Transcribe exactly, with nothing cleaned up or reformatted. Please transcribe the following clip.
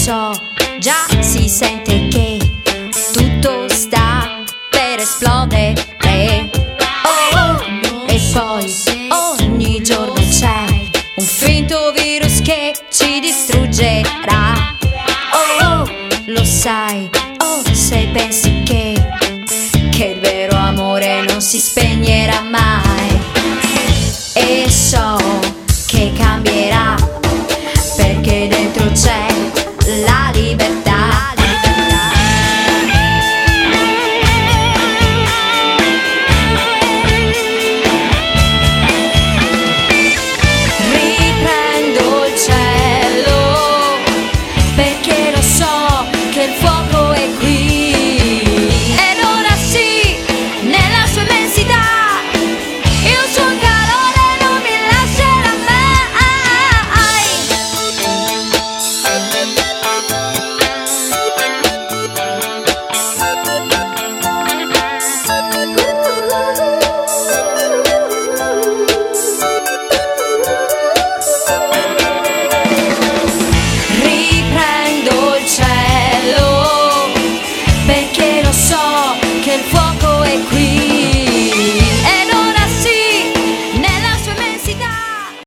so, già si sente che tutto sta per esplodere. Oh, oh, e poi ogni giorno c'è un finto virus che ci distruggerà. Oh, oh, lo sai, oh, se pensi che Che il vero amore non si spegnerà mai.